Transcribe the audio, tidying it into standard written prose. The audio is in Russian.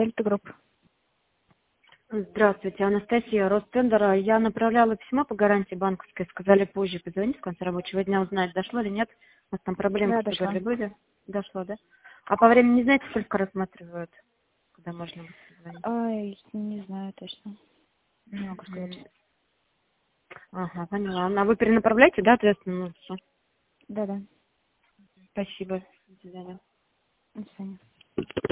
Дельта Групп. Здравствуйте, Анастасия, Ростендер. Я направляла письмо по гарантии банковской, сказали позже позвонить в конце рабочего дня, узнать, дошло или нет. У нас там проблемы Да, какие-то дошло. были. Дошло, да? А по времени не знаете, сколько рассматривают, когда можно будет позвонить? Ай, не знаю точно. Не могу сказать. Ага, поняла. А вы перенаправляете, да, ответственно? Всё. Да. Спасибо. До свидания. До свидания.